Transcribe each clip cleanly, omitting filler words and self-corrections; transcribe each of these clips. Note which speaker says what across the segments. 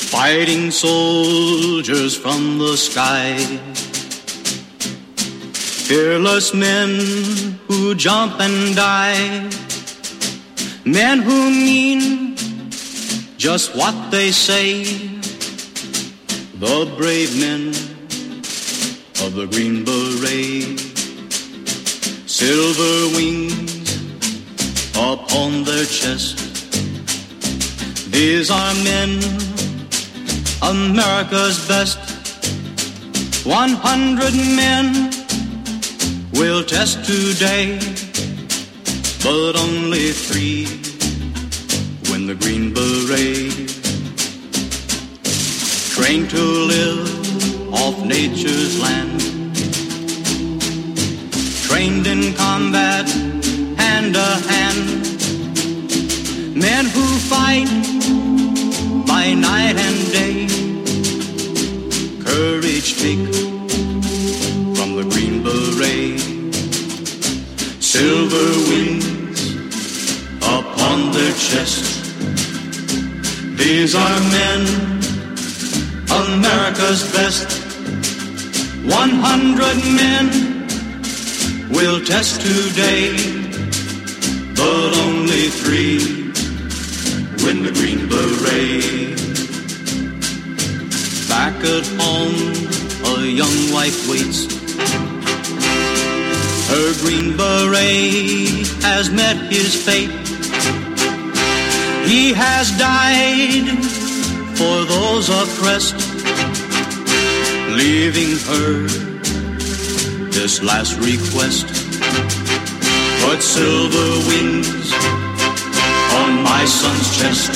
Speaker 1: Fighting soldiers from the sky, fearless men who jump and die, men who mean just what they say, the brave men of the Green Beret, silver wings upon their chest. These are men, America's best. 100 men will test today, but only 3 win the Green Beret. Trained to live off nature's land, trained in combat hand to hand, men who fight by night and day, courage take from the Green Beret, silver wings upon their chest. These are men, America's best. 100 men will test today, but only 3 win the Green Beret. Back at home, a young wife waits. Her Green Beret has met his fate. He has died for those oppressed, leaving her this last request. Put silver wings on my son's chest.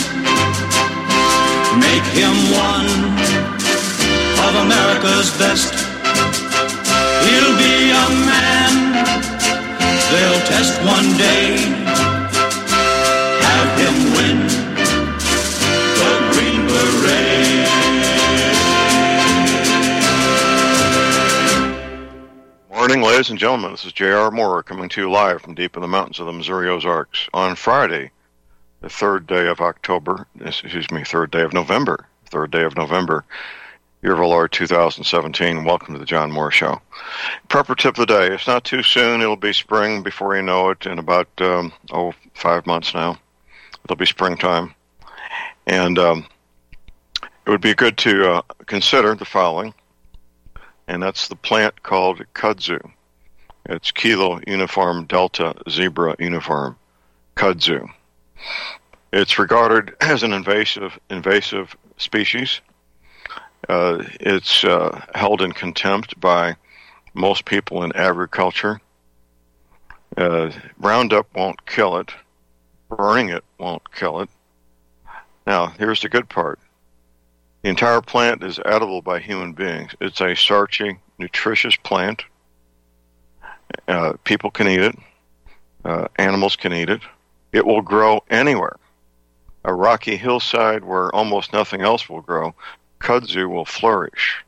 Speaker 1: Make him one of America's best. He'll be a man they'll test one day. Have him win the Green Beret.
Speaker 2: Morning, ladies and gentlemen. This is J.R. Moore coming to you live from deep in the mountains of the Missouri Ozarks on Friday, the third day of November, year of our Lord 2017. Welcome to the John Moore Show. Prepper tip of the day. It's not too soon. It'll be spring before you know it. In about 5 months now, it'll be springtime. And it would be good to consider the following, and that's the plant called kudzu. It's Kilo Uniform Delta Zebra Uniform, kudzu. It's regarded as an invasive species. It's held in contempt by most people in agriculture. Roundup won't kill it. Burning it won't kill it. Now, here's the good part. The entire plant is edible by human beings. It's a starchy, nutritious plant. People can eat it. Animals can eat it. It will grow anywhere. A rocky hillside where almost nothing else will grow, kudzu will flourish.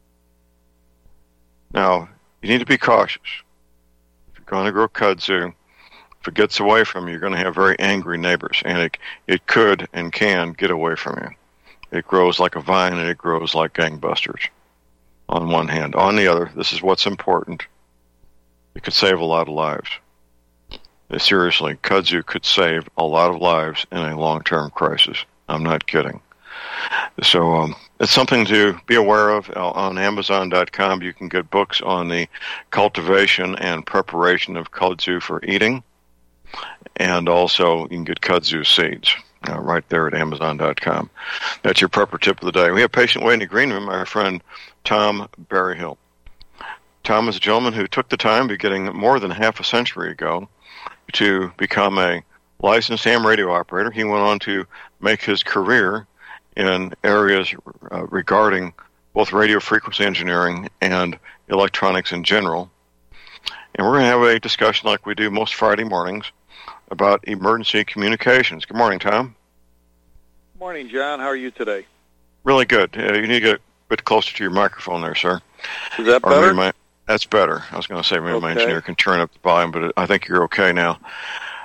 Speaker 2: Now, you need to be cautious. If you're going to grow kudzu, if it gets away from you, you're going to have very angry neighbors, and it could and can get away from you. It grows like a vine, and it grows like gangbusters, on one hand. On the other, this is what's important. It could save a lot of lives. Seriously, kudzu could save a lot of lives in a long-term crisis. I'm not kidding. So it's something to be aware of. On Amazon.com, you can get books on the cultivation and preparation of kudzu for eating. And also, you can get kudzu seeds right there at Amazon.com. That's your prepper tip of the day. We have a patient waiting in the green room, our friend Tom Berryhill. Tom is a gentleman who took the time, beginning more than half a century ago, to become a licensed ham radio operator. He went on to make his career in areas regarding both radio frequency engineering and electronics in general. And we're going to have a discussion like we do most Friday mornings about emergency communications. Good morning, Tom.
Speaker 3: Morning, John. How are you today?
Speaker 2: Really good. You need to get a bit closer to your microphone there, sir.
Speaker 3: Is that better?
Speaker 2: That's better. I was going to say maybe my engineer can turn up the volume, but I think you're okay now.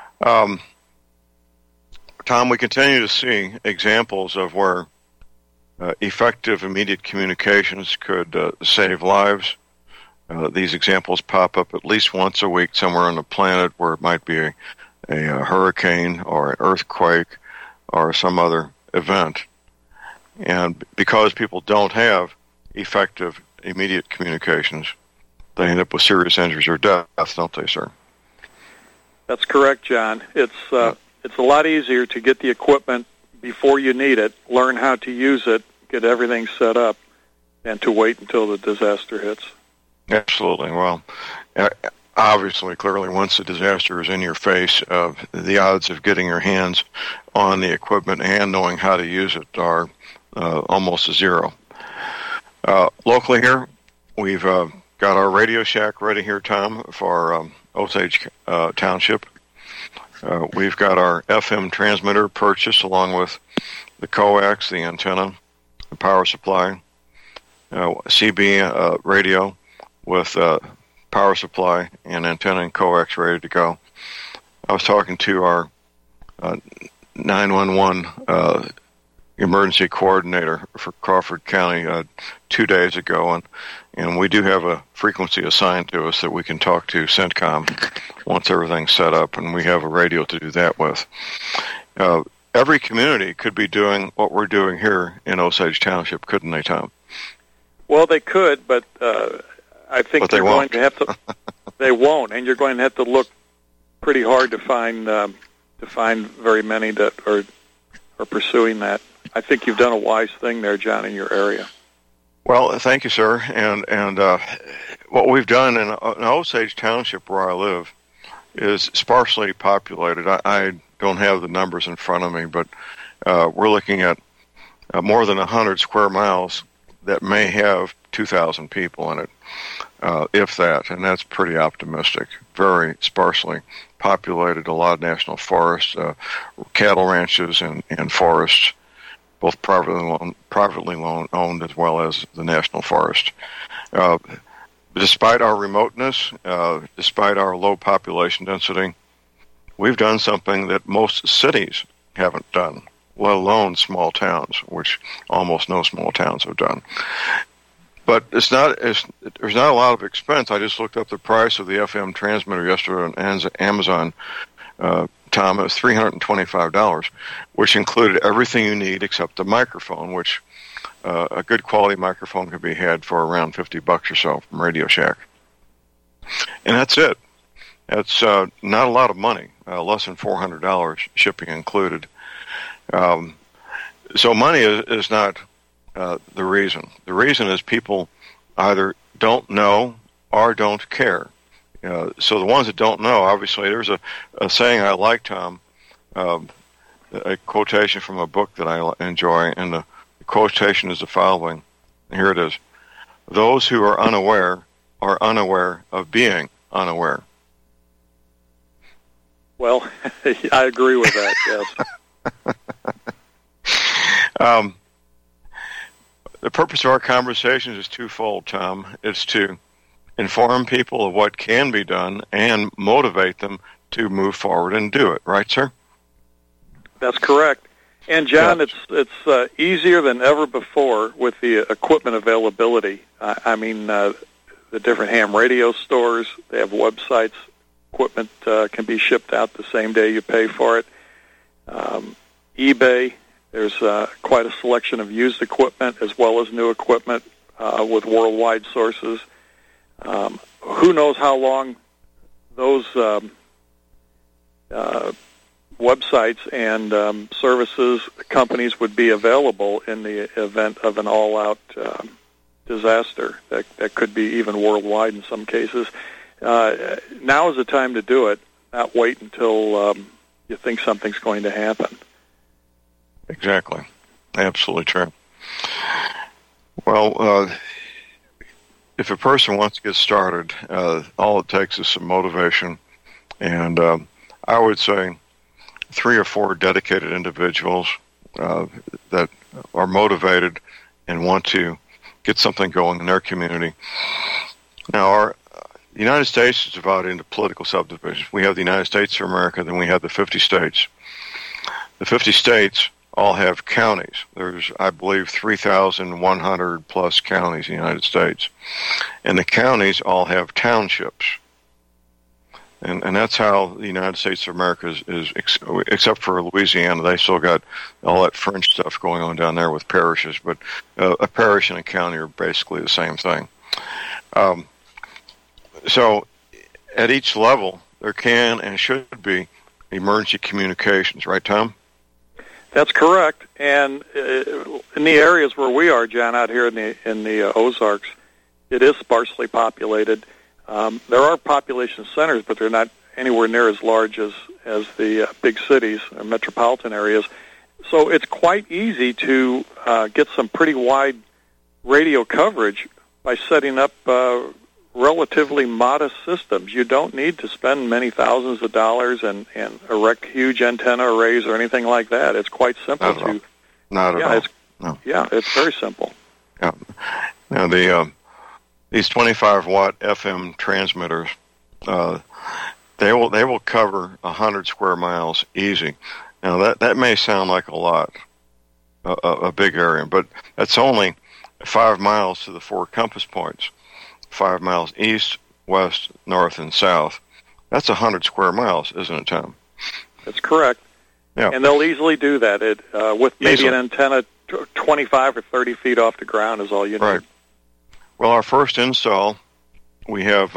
Speaker 2: Tom, we continue to see examples of where effective immediate communications could save lives. These examples pop up at least once a week somewhere on the planet where it might be a hurricane or an earthquake or some other event. And because people don't have effective immediate communications, they end up with serious injuries or death, don't they, sir?
Speaker 3: That's correct, John. It's a lot easier to get the equipment before you need it, learn how to use it, get everything set up, than to wait until the disaster hits.
Speaker 2: Absolutely. Well, obviously, clearly, once the disaster is in your face, the odds of getting your hands on the equipment and knowing how to use it are almost zero. Locally here, we've got our Radio Shack ready here, Tom, for Osage Township. We've got our FM transmitter purchased along with the coax, the antenna, the power supply, CB radio with power supply and antenna and coax ready to go. I was talking to our 911 emergency coordinator for Crawford County 2 days ago, and we do have a frequency assigned to us that we can talk to CENTCOM once everything's set up, and we have a radio to do that with. Every community could be doing what we're doing here in Osage Township, couldn't they, Tom?
Speaker 3: Well, they could, but I think they're going to have to. They won't, and you're going to have to look pretty hard to find very many that are pursuing that. I think you've done a wise thing there, John, in your area.
Speaker 2: Well, thank you, sir. And what we've done in Osage Township, where I live, is sparsely populated. I don't have the numbers in front of me, but we're looking at more than 100 square miles that may have 2,000 people in it, if that, and that's pretty optimistic. Very sparsely populated, a lot of national forests, cattle ranches, and forests, both privately owned as well as the national forest. Despite our remoteness, despite our low population density, we've done something that most cities haven't done, let alone small towns, which almost no small towns have done. But there's not a lot of expense. I just looked up the price of the FM transmitter yesterday on Amazon, Tom. It was $325, which included everything you need except the microphone, which a good quality microphone could be had for around $50 or so from Radio Shack. And that's it. That's not a lot of money, less than $400, shipping included. So money is not the reason. The reason is people either don't know or don't care. So the ones that don't know, obviously, there's a saying I like, Tom, a quotation from a book that I enjoy, and the quotation is the following. Here it is. Those who are unaware of being unaware.
Speaker 3: Well, I agree with that, yes.
Speaker 2: The purpose of our conversations is twofold, Tom. It's to inform people of what can be done and motivate them to move forward and do it. Right, sir?
Speaker 3: That's correct. And, John, it's easier than ever before with the equipment availability. I mean, the different ham radio stores, they have websites. Equipment can be shipped out the same day you pay for it. eBay, there's quite a selection of used equipment as well as new equipment with worldwide sources. Who knows how long those websites and services companies would be available in the event of an all-out disaster that could be even worldwide in some cases. Now is the time to do it, not wait until you think something's going to happen.
Speaker 2: Exactly. Absolutely true. Well, if a person wants to get started, all it takes is some motivation. And I would say 3 or 4 dedicated individuals that are motivated and want to get something going in their community. Now, the United States is divided into political subdivisions. We have the United States of America, then we have the 50 states. The 50 states all have counties. There's, I believe, 3,100 plus counties in the United States. And the counties all have townships. And that's how the United States of America is except for Louisiana. They still got all that French stuff going on down there with parishes. But a parish and a county are basically the same thing. So at each level, there can and should be emergency communications. Right, Tom?
Speaker 3: That's correct. And in the areas where we are, John, out here in the Ozarks, it is sparsely populated. There are population centers, but they're not anywhere near as large as the big cities or metropolitan areas. So it's quite easy to get some pretty wide radio coverage by setting up relatively modest systems. You don't need to spend many thousands of dollars and erect huge antenna arrays or anything like that. It's quite simple to.
Speaker 2: Not at all. No.
Speaker 3: Yeah, it's very simple.
Speaker 2: Yeah. Now these 25-watt FM transmitters, they will cover 100 square miles easy. Now that may sound like a lot, a big area, but that's only 5 miles to the 4 compass points. 5 miles east, west, north, and south. That's 100 square miles, isn't it, Tom?
Speaker 3: That's correct.
Speaker 2: Yeah.
Speaker 3: And they'll easily do that. With maybe
Speaker 2: Easily.
Speaker 3: an antenna 25 or 30 feet off the ground is all you need.
Speaker 2: Right. Well, our first install, we have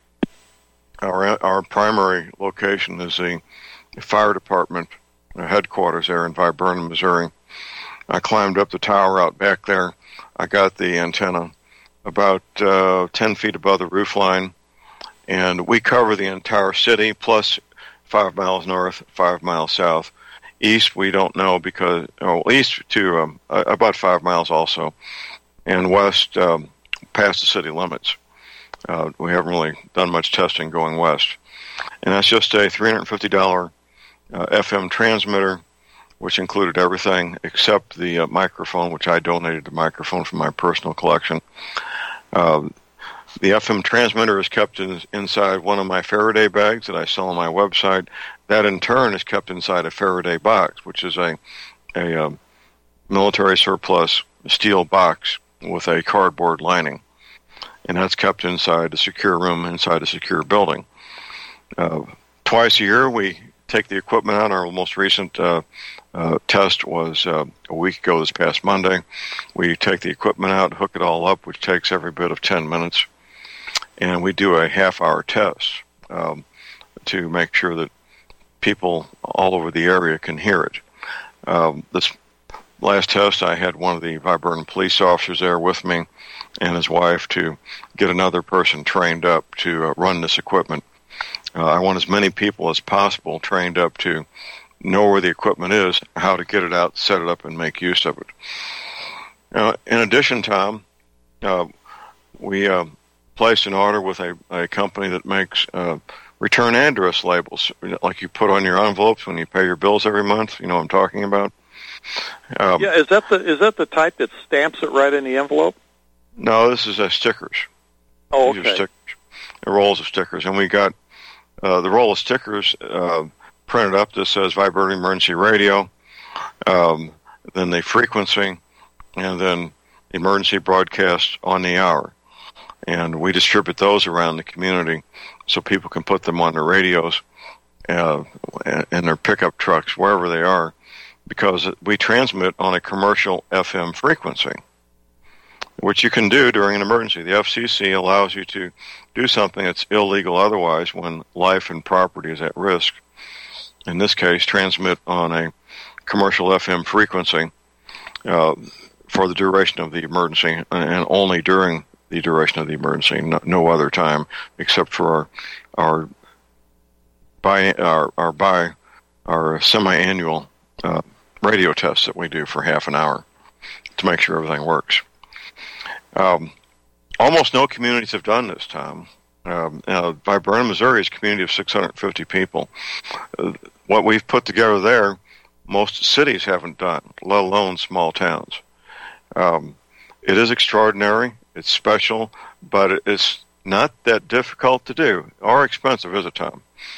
Speaker 2: our primary location is the fire department headquarters there in Viburnum, Missouri. I climbed up the tower out back there. I got the antenna about 10 feet above the roof line, and we cover the entire city plus 5 miles north, 5 miles south. East, we don't know because, east to about 5 miles also, and west past the city limits. We haven't really done much testing going west. And that's just a $350 FM transmitter, which included everything except the microphone, which I donated the microphone from my personal collection. The FM transmitter is kept inside one of my Faraday bags that I sell on my website. That, in turn, is kept inside a Faraday box, which is a military surplus steel box with a cardboard lining. And that's kept inside a secure room, inside a secure building. Twice a year, we take the equipment out. Our most recent test was a week ago this past Monday. We take the equipment out, hook it all up, which takes every bit of 10 minutes. And we do a half-hour test to make sure that people all over the area can hear it. This last test, I had one of the Viburnum police officers there with me and his wife to get another person trained up to run this equipment. I want as many people as possible trained up to know where the equipment is, how to get it out, set it up, and make use of it. In addition, Tom, we placed an order with a company that makes return address labels, like you put on your envelopes when you pay your bills every month. You know what I'm talking about?
Speaker 3: Yeah, is that the type that stamps it right in the envelope?
Speaker 2: No, this is stickers.
Speaker 3: Oh,
Speaker 2: These
Speaker 3: okay.
Speaker 2: are stickers, rolls of stickers, and we got the roll of stickers printed up that says Viburnum Emergency Radio, then the frequency, and then emergency broadcast on the hour. And we distribute those around the community so people can put them on their radios and their pickup trucks, wherever they are, because we transmit on a commercial FM frequency, which you can do during an emergency. The FCC allows you to do something that's illegal otherwise when life and property is at risk. In this case, transmit on a commercial FM frequency for the duration of the emergency, and only during the duration of the emergency, no other time, except for our semi-annual radio tests that we do for half an hour to make sure everything works. Almost no communities have done this, Tom. Viburnum, Missouri is a community of 650 people. What we've put together there, most cities haven't done, let alone small towns. It is extraordinary. It's special, but it's not that difficult to do or expensive, is it, Tom?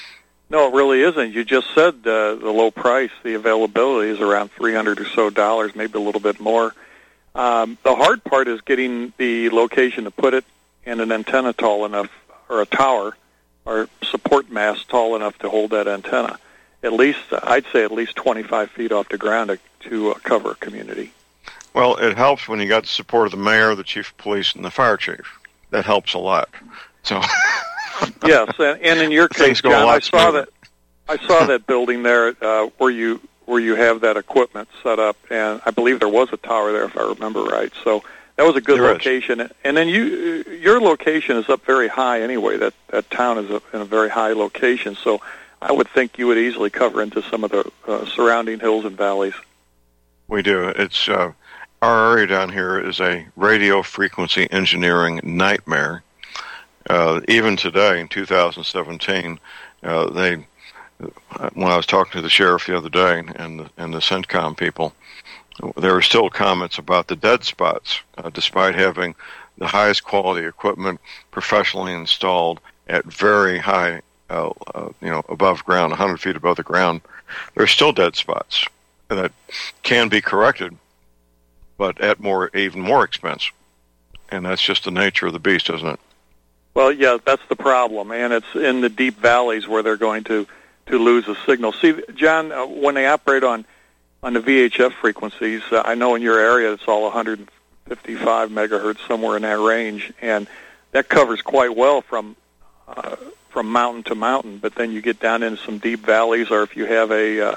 Speaker 3: No, it really isn't. You just said the low price, the availability is around $300 or so, maybe a little bit more. The hard part is getting the location to put it and an antenna tall enough, or a tower, or support mast tall enough to hold that antenna. At least, I'd say at least 25 feet off the ground to cover a community.
Speaker 2: Well, it helps when you got the support of the mayor, the chief of police, and the fire chief. That helps a lot. So,
Speaker 3: yes, and in your case, John, I saw that building there where you have that equipment set up, and I believe there was a tower there, if I remember right. So that was a good location. And then your location is up very high anyway. That town is in a very high location, so I would think you would easily cover into some of the surrounding hills and valleys.
Speaker 2: We do. It's our area down here is a radio frequency engineering nightmare. Even today, in 2017, when I was talking to the sheriff the other day and the CENTCOM people, there were still comments about the dead spots, despite having the highest quality equipment professionally installed at very high, above ground, 100 feet above the ground. There are still dead spots that can be corrected, but at even more expense. And that's just the nature of the beast, isn't it?
Speaker 3: Well, yeah, that's the problem, and it's in the deep valleys where they're going to lose a signal. See, John, when they operate on the VHF frequencies, I know in your area it's all 155 megahertz, somewhere in that range, and that covers quite well from mountain to mountain. But then you get down into some deep valleys, or if you have a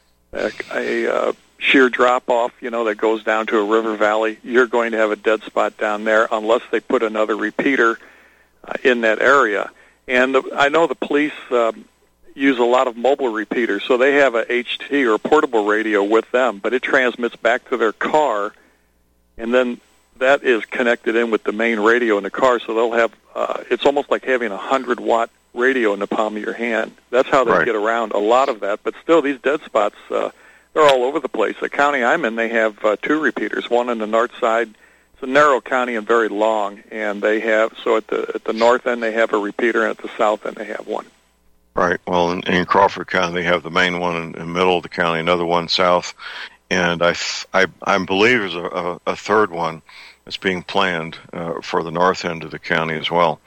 Speaker 3: sheer drop-off, that goes down to a river valley, you're going to have a dead spot down there unless they put another repeater in that area. And I know the police use a lot of mobile repeaters, so they have a HT or a portable radio with them, but it transmits back to their car, and then that is connected in with the main radio in the car, so they'll have, it's almost like having a 100-watt radio in the palm of your hand. That's how they get around a lot of that, but still, these dead spots, they're all over the place. The county I'm in, they have two repeaters, one on the north side. It's a narrow county and very long, and they have, so at the north end they have a repeater, and at the south end they have one.
Speaker 2: Right. Well, in Crawford County, they have the main one in the middle of the county, another one south, and I believe there's a third one that's being planned for the north end of the county as well.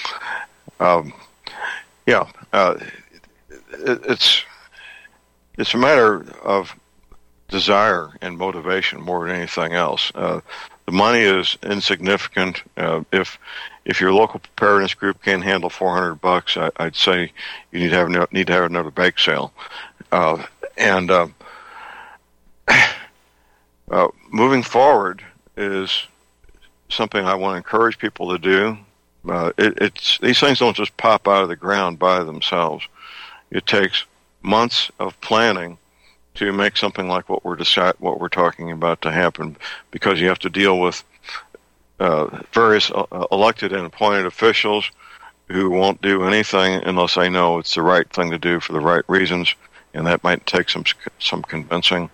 Speaker 2: It's a matter of desire and motivation more than anything else. The money is insignificant. If your local preparedness group can't handle $400, I'd say you need to have another bake sale. Moving forward is something I want to encourage people to do. These things don't just pop out of the ground by themselves. It takes months of planning to make something like what we're talking about to happen, because you have to deal with various elected and appointed officials who won't do anything unless they know it's the right thing to do for the right reasons, and that might take some convincing.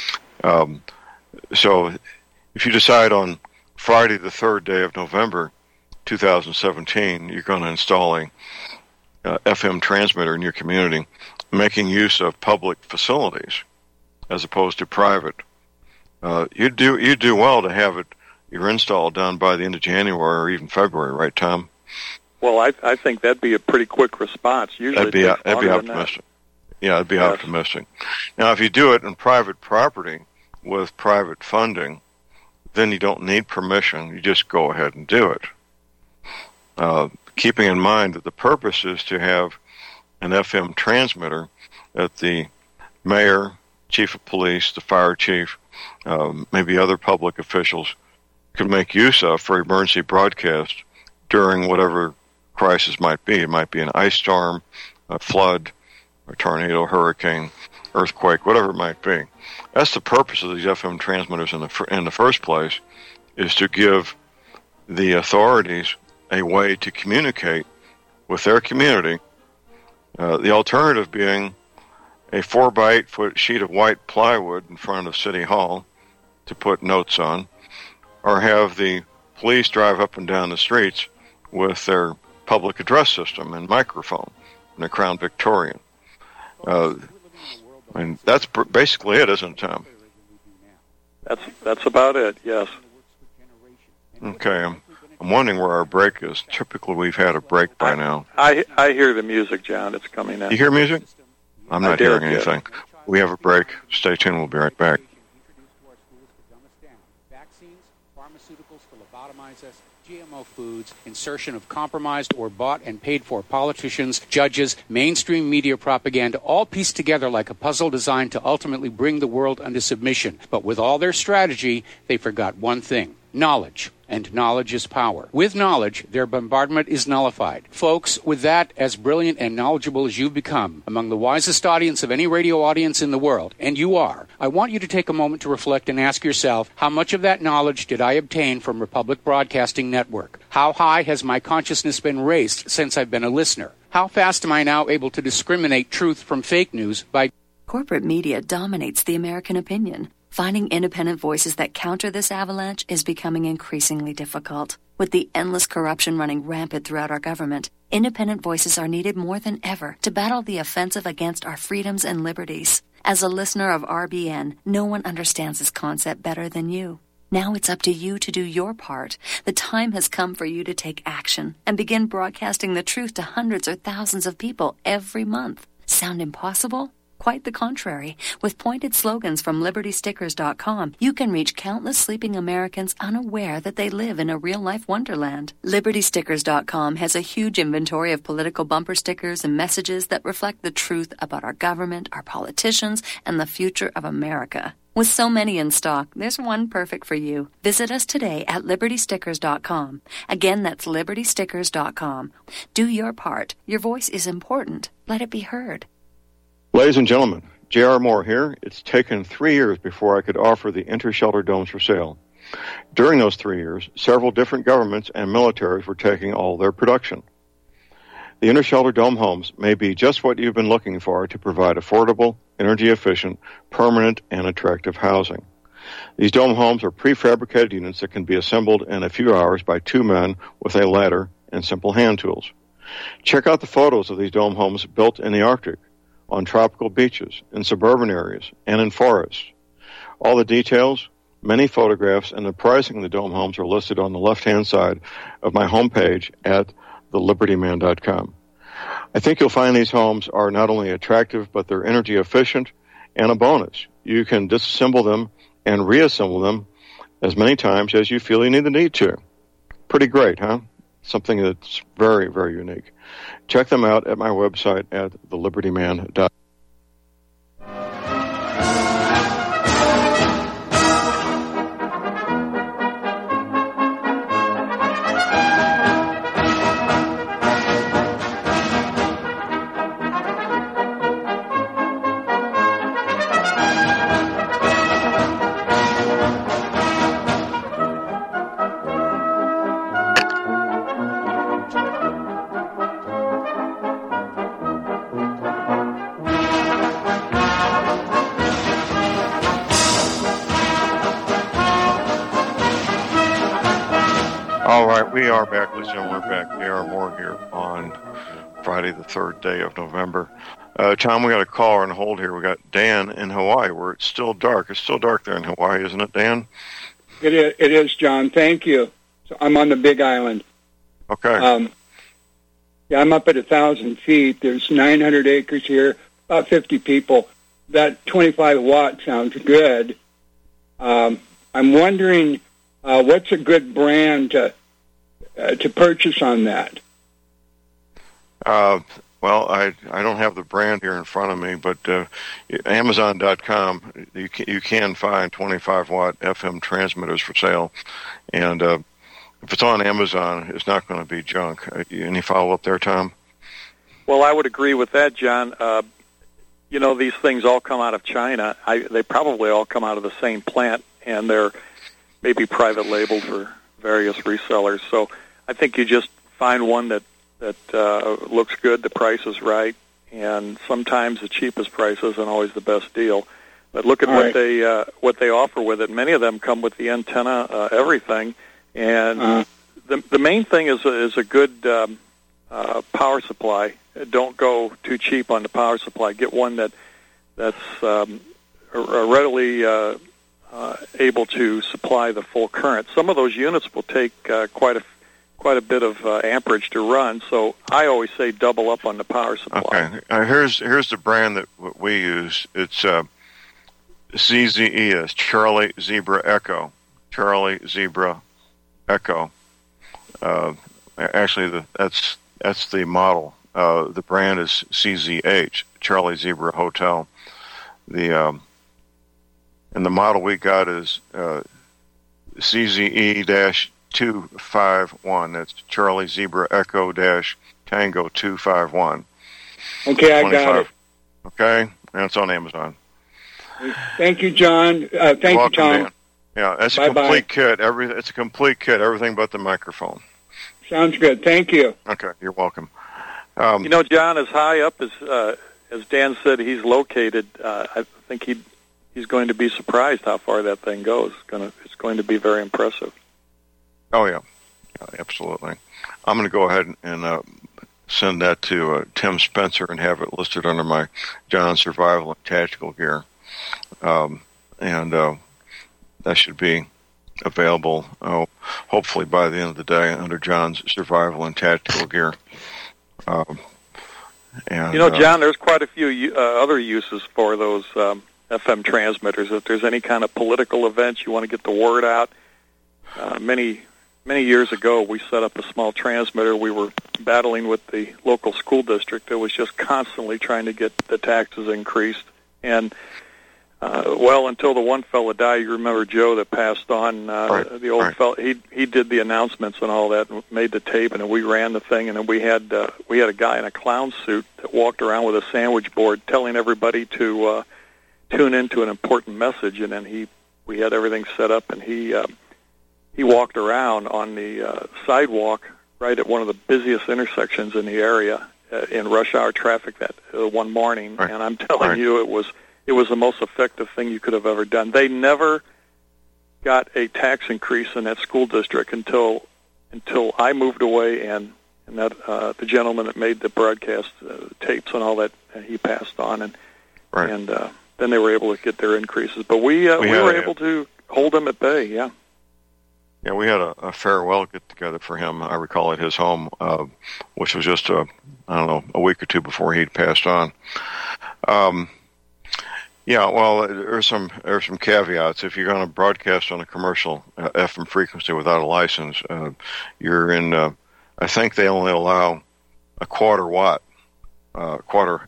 Speaker 2: So if you decide on Friday the 3rd day of November 2017 you're going to install a FM transmitter in your community, making use of public facilities as opposed to private, you do well to have your install done by the end of January or even February, right, Tom?
Speaker 3: Well, I think that'd be a pretty quick response. Usually
Speaker 2: that'd be optimistic. Yeah, it'd be optimistic. Now, if you do it on private property with private funding, then you don't need permission. You just go ahead and do it. Keeping in mind that the purpose is to have an FM transmitter that the mayor, chief of police, the fire chief, maybe other public officials can make use of for emergency broadcast during whatever crisis might be. It might be an ice storm, a flood, a tornado, hurricane, earthquake, whatever it might be. That's the purpose of these FM transmitters in the first place, is to give the authorities a way to communicate with their community. The alternative being a 4-by-8 foot sheet of white plywood in front of City Hall to put notes on, or have the police drive up and down the streets with their public address system and microphone and a Crown Victorian. And that's basically it, isn't it, Tom?
Speaker 3: That's about it, yes.
Speaker 2: Okay, I'm wondering where our break is. Typically, we've had a break by now.
Speaker 3: I hear the music, John. It's coming in.
Speaker 2: You hear music? I'm not hearing anything. We have a break. Stay tuned. We'll be right back.
Speaker 4: Vaccines, pharmaceuticals to lobotomize us, GMO foods, insertion of compromised or bought and paid for politicians, judges, mainstream media propaganda, all pieced together like a puzzle designed to ultimately bring the world under submission. But with all their strategy, they forgot one thing: knowledge. And knowledge is power. With knowledge, their bombardment is nullified. Folks, with that, as brilliant and knowledgeable as you've become, among the wisest audience of any radio audience in the world, and you are, I want you to take a moment to reflect and ask yourself, how much of that knowledge did I obtain from Republic Broadcasting Network? How high has my consciousness been raised since I've been a listener? How fast am I now able to discriminate truth from fake news by...
Speaker 5: Corporate media dominates the American opinion. Finding independent voices that counter this avalanche is becoming increasingly difficult. With the endless corruption running rampant throughout our government, independent voices are needed more than ever to battle the offensive against our freedoms and liberties. As a listener of RBN, no one understands this concept better than you. Now it's up to you to do your part. The time has come for you to take action and begin broadcasting the truth to hundreds or thousands of people every month. Sound impossible? Quite the contrary. With pointed slogans from LibertyStickers.com, you can reach countless sleeping Americans unaware that they live in a real-life wonderland. LibertyStickers.com has a huge inventory of political bumper stickers and messages that reflect the truth about our government, our politicians, and the future of America. With so many in stock, there's one perfect for you. Visit us today at LibertyStickers.com. Again, that's LibertyStickers.com. Do your part. Your voice is important. Let it be heard.
Speaker 2: Ladies and gentlemen, J.R. Moore here. It's taken 3 years before I could offer the Intershelter domes for sale. During those 3 years, several different governments and militaries were taking all their production. The Intershelter dome homes may be just what you've been looking for to provide affordable, energy-efficient, permanent, and attractive housing. These dome homes are prefabricated units that can be assembled in a few hours by 2 men with a ladder and simple hand tools. Check out the photos of these dome homes built in the Arctic, on tropical beaches, in suburban areas, and in forests. All the details, many photographs, and the pricing of the dome homes are listed on the left-hand side of my homepage at thelibertyman.com. I think you'll find these homes are not only attractive, but they're energy efficient, and a bonus. You can disassemble them and reassemble them as many times as you feel you need to. Pretty great, huh? Something that's very, very unique. Check them out at my website at thelibertyman.com. All right, we are back, ladies and gentlemen. We're back. J.R. Moore here on Friday, the 3rd day of November. Tom, we got a caller on hold here. We got Dan in Hawaii, where it's still dark. It's still dark there in Hawaii, isn't it, Dan?
Speaker 6: It is, John. Thank you. So I'm on the Big Island.
Speaker 2: Okay.
Speaker 6: Yeah, I'm up at 1,000 feet. There's 900 acres here, about 50 people. That 25 watt sounds good. I'm wondering what's a good brand to purchase on that?
Speaker 2: Well, I don't have the brand here in front of me, but Amazon.com, you can find 25-watt FM transmitters for sale. And if it's on Amazon, it's not going to be junk. Any follow-up there, Tom?
Speaker 3: Well, I would agree with that, John. These things all come out of China. They probably all come out of the same plant, and they're maybe private labeled for various resellers. So I think you just find one that looks good, the price is right, and sometimes the cheapest price isn't always the best deal. But look at what they offer with it. Many of them come with the antenna, everything, and the main thing is a good power supply. don't go too cheap on the power supply. Get one that's readily able to supply the full current. Some of those units will take quite a bit of amperage to run, so I always say double up on the power supply.
Speaker 2: Okay, here's the brand that we use. It's CZE, is Charlie Zebra Echo. Charlie Zebra Echo. Actually, that's the model. The brand is CZH, Charlie Zebra Hotel. And the model we got is CZE-251. That's Charlie Zebra Echo Tango 251.
Speaker 6: Okay, I got it.
Speaker 2: Okay, and it's on Amazon.
Speaker 6: Thank you, John. Thank you, Tom.
Speaker 2: Dan. Yeah, that's a complete kit. It's a complete kit. Everything but the microphone.
Speaker 6: Sounds good. Thank you.
Speaker 2: Okay, you're welcome.
Speaker 3: John, as high up as Dan said he's located, I think he's going to be surprised how far that thing goes. It's going to be very impressive.
Speaker 2: Oh yeah, absolutely. I'm going to go ahead and send that to Tim Spencer and have it listed under my John Survival and Tactical Gear, and that should be available hopefully by the end of the day under John's Survival and Tactical Gear. And,
Speaker 3: John, there's quite a few other uses for those FM transmitters. If there's any kind of political events you want to get the word out, many years ago we set up a small transmitter. We were battling with the local school district that was just constantly trying to get the taxes increased. And until the one fella died, you remember Joe that passed on, the old fella, he did the announcements and all that and made the tape, and then we ran the thing, and then we had a guy in a clown suit that walked around with a sandwich board telling everybody to tune into an important message, and then we had everything set up, and he walked around on the sidewalk right at one of the busiest intersections in the area in rush hour traffic that one morning, and I'm telling you, it was the most effective thing you could have ever done. They never got a tax increase in that school district until I moved away, and that the gentleman that made the broadcast tapes and all that, he passed on, and then they were able to get their increases. But we were able to hold them at bay. Yeah.
Speaker 2: Yeah, we had a farewell get together for him. I recall at his home, which was just a week or two before he'd passed on. Yeah, well, there's some caveats. If you're going to broadcast on a commercial FM frequency without a license, you're in. I think they only allow a quarter watt. A quarter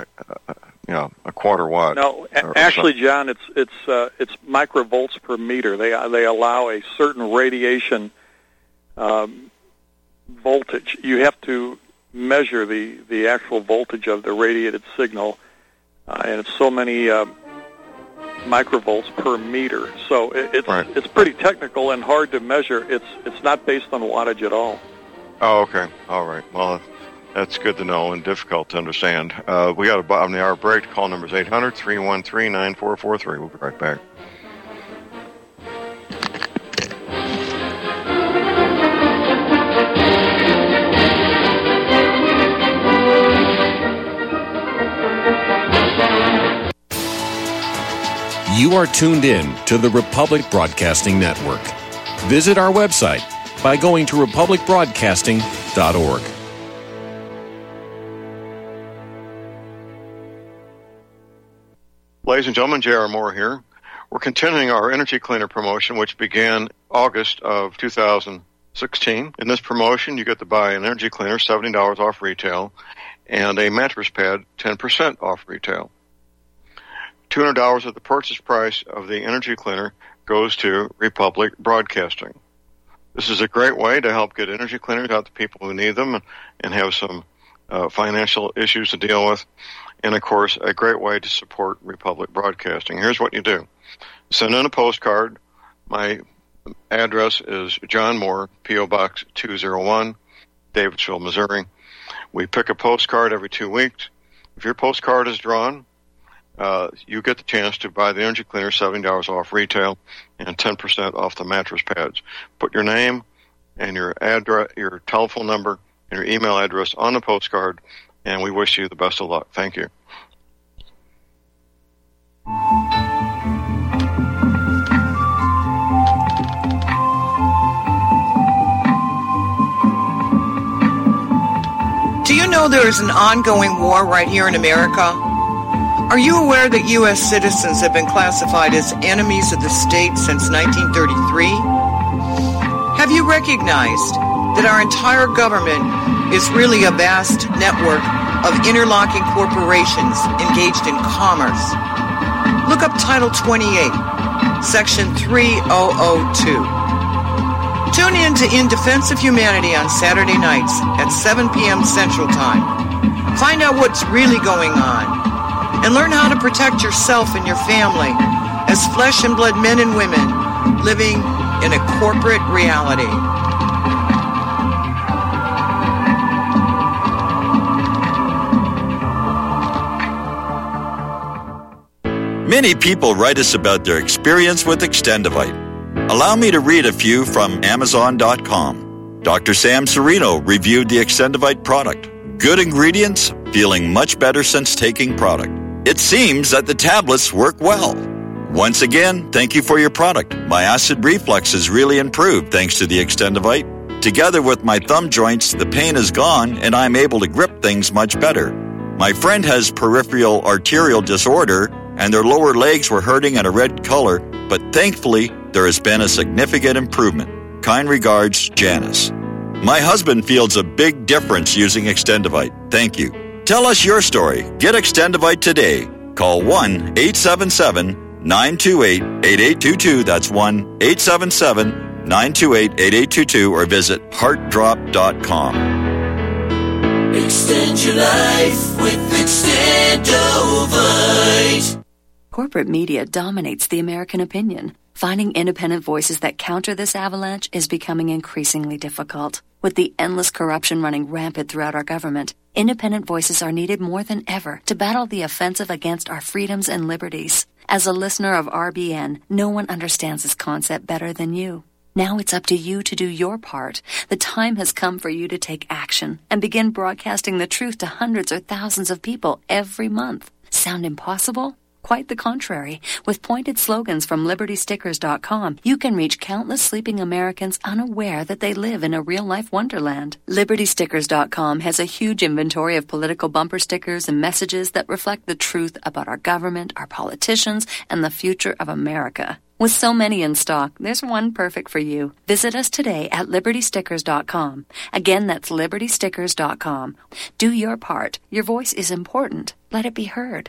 Speaker 2: watt.
Speaker 3: No, actually, John, it's microvolts per meter. They allow a certain radiation voltage. You have to measure the actual voltage of the radiated signal. And it's so many microvolts per meter. So it's pretty technical and hard to measure. It's not based on wattage at all.
Speaker 2: Oh, okay. All right. Well, that's good to know and difficult to understand. We got a bottom of the hour break. Call number is 800-313-9443. We'll be right back.
Speaker 7: You are tuned in to the Republic Broadcasting Network. Visit our website by going to republicbroadcasting.org.
Speaker 2: Ladies and gentlemen, J.R. Moore here. We're continuing our energy cleaner promotion, which began August of 2016. In this promotion, you get to buy an energy cleaner, $70 off retail, and a mattress pad, 10% off retail. $200 of the purchase price of the energy cleaner goes to Republic Broadcasting. This is a great way to help get energy cleaners out to people who need them and have some financial issues to deal with. And, of course, a great way to support Republic Broadcasting. Here's what you do. Send in a postcard. My address is John Moore, P.O. Box 201, Davidsville, Missouri. We pick a postcard every 2 weeks. If your postcard is drawn, you get the chance to buy the energy cleaner, $70 off retail, and 10% off the mattress pads. Put your name and your address, your telephone number, and your email address on the postcard. and we wish you the best of luck. Thank you.
Speaker 8: Do you know there is an ongoing war right here in America? Are you aware that U.S. citizens have been classified as enemies of the state since 1933? Have you recognized that our entire government is really a vast network of interlocking corporations engaged in commerce? Look up Title 28, Section 3002. Tune in to In Defense of Humanity on Saturday nights at 7 p.m. Central Time. Find out what's really going on and learn how to protect yourself and your family as flesh and blood men and women living in a corporate reality.
Speaker 9: Many people write us about their experience with Extendivite. Allow me to read a few from Amazon.com. Dr. Sam Serino reviewed the Extendivite product. Good ingredients, feeling much better since taking product. It seems that the tablets work well. Once again, thank you for your product. My acid reflux has really improved thanks to the Extendivite. Together with my thumb joints, the pain is gone and I'm able to grip things much better. My friend has peripheral arterial disorder and their lower legs were hurting in a red color, but thankfully, there has been a significant improvement. Kind regards, Janice. My husband feels a big difference using Extendivite. Thank you. Tell us your story. Get Extendivite today. Call 1-877-928-8822. That's 1-877-928-8822 or visit heartdrop.com.
Speaker 10: Extend your life with Extendivite.
Speaker 5: Corporate media dominates the American opinion. Finding independent voices that counter this avalanche is becoming increasingly difficult. With the endless corruption running rampant throughout our government, independent voices are needed more than ever to battle the offensive against our freedoms and liberties. As a listener of RBN, no one understands this concept better than you. Now it's up to you to do your part. The time has come for you to take action and begin broadcasting the truth to hundreds or thousands of people every month. Sound impossible? Quite the contrary. With pointed slogans from LibertyStickers.com, you can reach countless sleeping Americans unaware that they live in a real-life wonderland. LibertyStickers.com has a huge inventory of political bumper stickers and messages that reflect the truth about our government, our politicians, and the future of America. With so many in stock, there's one perfect for you. Visit us today at LibertyStickers.com. Again, that's LibertyStickers.com. Do your part. Your voice is important. Let it be heard.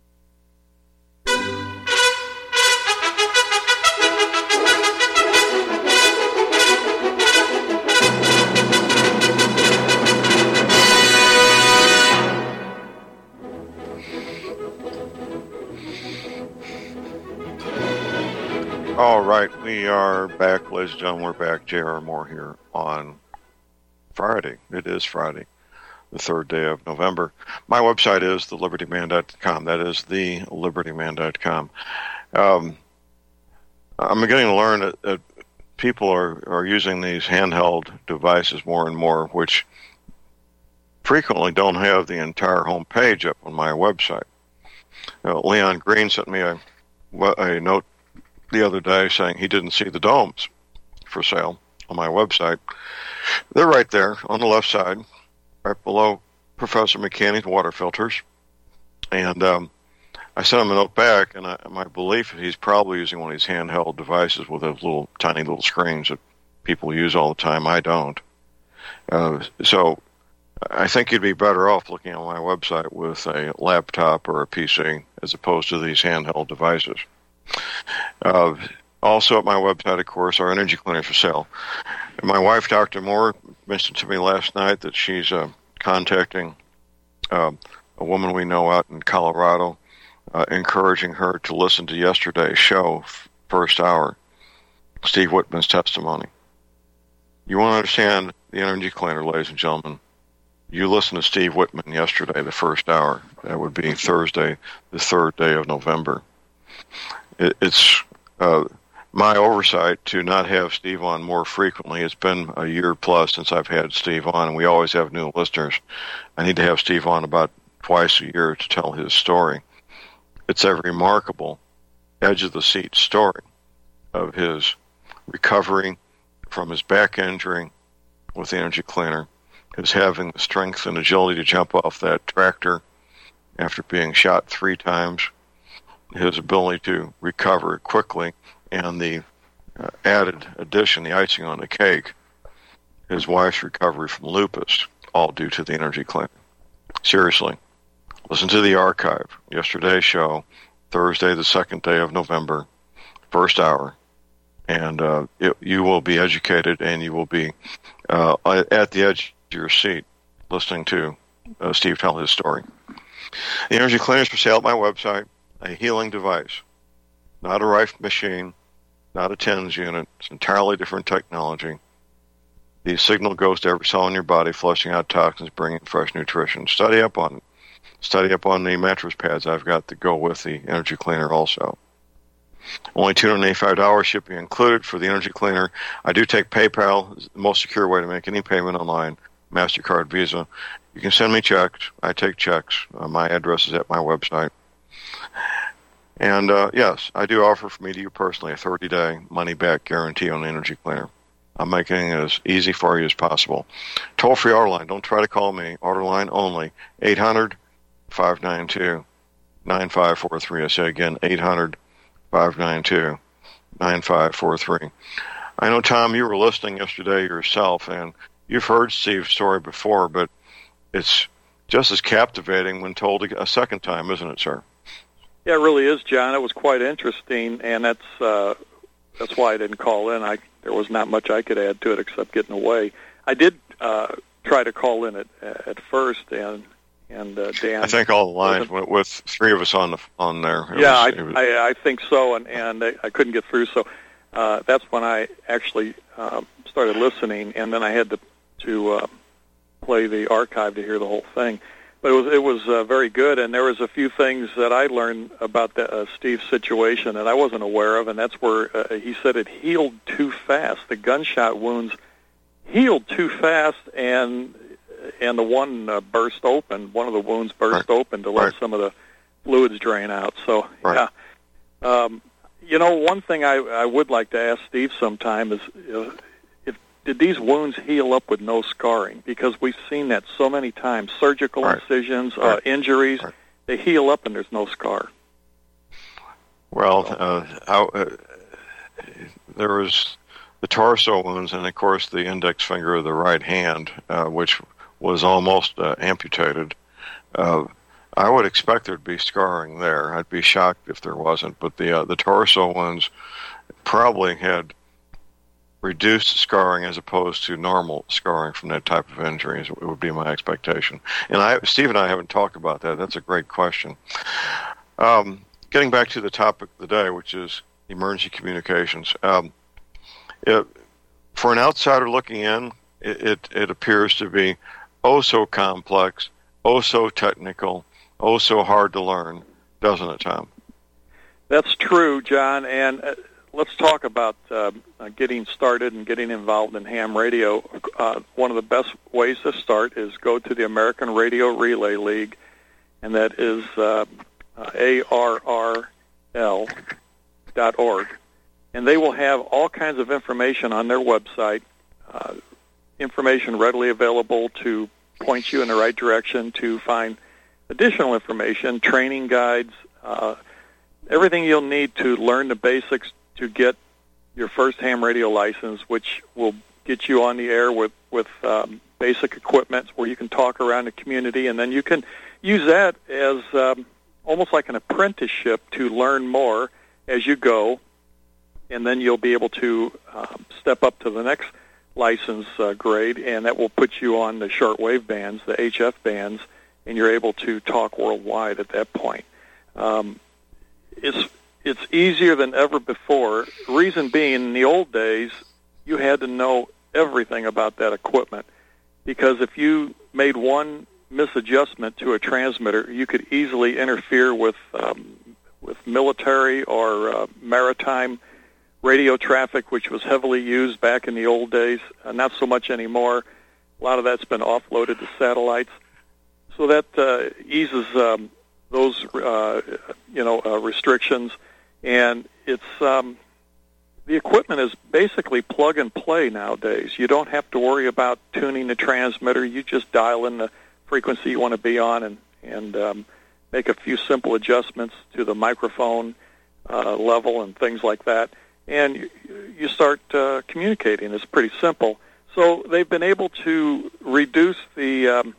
Speaker 2: All right, we are back, ladies and gentlemen. We're back. J.R. Moore here on Friday. It is Friday, the 3rd day of November. My website is thelibertyman.com. That is thelibertyman.com. I'm beginning to learn that people are using these handheld devices more and more, which frequently don't have the entire home page up on my website. Leon Green sent me a note the other day saying he didn't see the domes for sale on my website. They're right there on the left side, right below Professor McCanney's water filters. And I sent him a note back, and my belief is he's probably using one of these handheld devices with those little tiny little screens that people use all the time. I don't. So I think you'd be better off looking on my website with a laptop or a PC as opposed to these handheld devices. Also at my website, of course, are energy cleaners for sale. And my wife, Dr. Moore, mentioned to me last night that she's contacting a woman we know out in Colorado, encouraging her to listen to yesterday's show, first hour, Steve Whitman's testimony. You want to understand the energy cleaner, ladies and gentlemen. You listened to Steve Whitman yesterday, the first hour. That would be Thursday, the 3rd day of November. It's my oversight to not have Steve on more frequently. It's been a year plus since I've had Steve on, and we always have new listeners. I need to have Steve on about twice a year to tell his story. It's a remarkable edge-of-the-seat story of his recovery from his back injury with the energy cleaner, his having the strength and agility to jump off that tractor after being shot 3 times, his ability to recover quickly, and the added addition, the icing on the cake, his wife's recovery from lupus, all due to the energy cleaner. Seriously, listen to the archive. Yesterday's show, Thursday, the 2nd day of November, first hour, and you will be educated, and you will be at the edge of your seat listening to Steve tell his story. The energy cleaner is for sale at my website, a healing device, not a Rife machine, not a TENS unit. It's entirely different technology. The signal goes to every cell in your body, flushing out toxins, bringing fresh nutrition. Study up on it. Study up on the mattress pads I've got that go with the energy cleaner also. Only $285 shipping included for the energy cleaner. I do take PayPal. It's the most secure way to make any payment online, MasterCard, Visa. You can send me checks. I take checks. My address is at my website. And, yes, I do offer for me to you personally a 30-day money-back guarantee on the energy cleaner. I'm making it as easy for you as possible. Toll-free order line. Don't try to call me. Order line only. 800-592-9543. I say again, 800-592-9543. I know, Tom, you were listening yesterday yourself, and you've heard Steve's story before, but it's just as captivating when told a second time, isn't it, sir?
Speaker 3: Yeah, it really is, John. It was quite interesting, and that's why I didn't call in. There was not much I could add to it except getting away. I did try to call in at first, and Dan.
Speaker 2: I think all the lines went with 3 of us on there.
Speaker 3: I think so, and I couldn't get through. So that's when I actually started listening, and then I had to play the archive to hear the whole thing. But it was very good, and there was a few things that I learned about Steve's situation that I wasn't aware of, and that's where he said it healed too fast. The gunshot wounds healed too fast, and the one burst open. One of the wounds burst open to let some of the fluids drain out. So, yeah. One thing I would like to ask Steve sometime is did these wounds heal up with no scarring? Because we've seen that so many times. Surgical incisions, injuries, they heal up and there's no scar.
Speaker 2: Well, there was the torso wounds and, of course, the index finger of the right hand, which was almost amputated. I would expect there'd be scarring there. I'd be shocked if there wasn't. But the torso wounds probably had reduced scarring as opposed to normal scarring from that type of injury. It would be my expectation. And Steve and I haven't talked about that. That's a great question. Getting back to the topic of the day, which is emergency communications. For an outsider looking in, it appears to be so complex, so technical, so hard to learn, doesn't it, Tom?
Speaker 3: That's true, John, and let's talk about getting started and getting involved in ham radio. One of the best ways to start is go to the American Radio Relay League, and that is ARRL.org. And they will have all kinds of information on their website, information readily available to point you in the right direction to find additional information, training guides, everything you'll need to learn the basics to get your first ham radio license, which will get you on the air with basic equipment where you can talk around the community, and then you can use that as almost like an apprenticeship to learn more as you go, and then you'll be able to step up to the next license grade, and that will put you on the shortwave bands, the HF bands, and you're able to talk worldwide at that point. It's easier than ever before. Reason being, in the old days, you had to know everything about that equipment, because if you made one misadjustment to a transmitter, you could easily interfere with military or maritime radio traffic, which was heavily used back in the old days. Not so much anymore. A lot of that's been offloaded to satellites. So that eases those restrictions, and it's the equipment is basically plug and play nowadays. You don't have to worry about tuning the transmitter. You just dial in the frequency you want to be on and make a few simple adjustments to the microphone level and things like that, and you start communicating. It's pretty simple. So they've been able to reduce the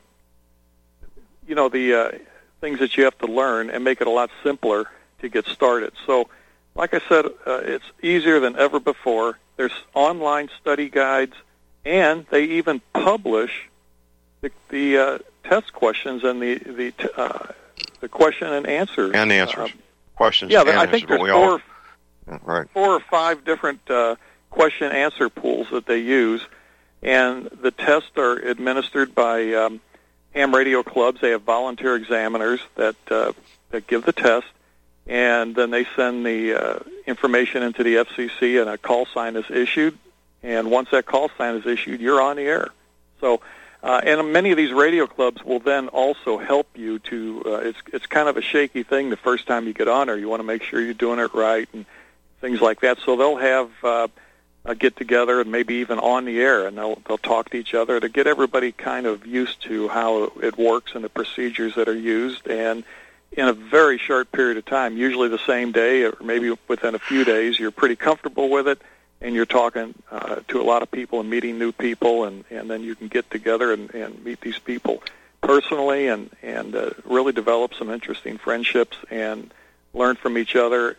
Speaker 3: things that you have to learn and make it a lot simpler to get started. So, like I said, it's easier than ever before. There's online study guides, and they even publish the test questions and the question and answer.
Speaker 2: And the answers. Questions
Speaker 3: yeah,
Speaker 2: and
Speaker 3: I think there's four or five different question-answer pools that they use, and the tests are administered by ham radio clubs. They have volunteer examiners that give the test, and then they send the information into the FCC, and a call sign is issued. And once that call sign is issued, you're on the air. So, and many of these radio clubs will then also help you to. It's kind of a shaky thing the first time you get on there. You want to make sure you're doing it right and things like that. So they'll have a get together and maybe even on the air, and they'll talk to each other to get everybody kind of used to how it works and the procedures that are used. And in a very short period of time, usually the same day or maybe within a few days, you're pretty comfortable with it, and you're talking to a lot of people and meeting new people, and then you can get together and meet these people personally and really develop some interesting friendships and learn from each other.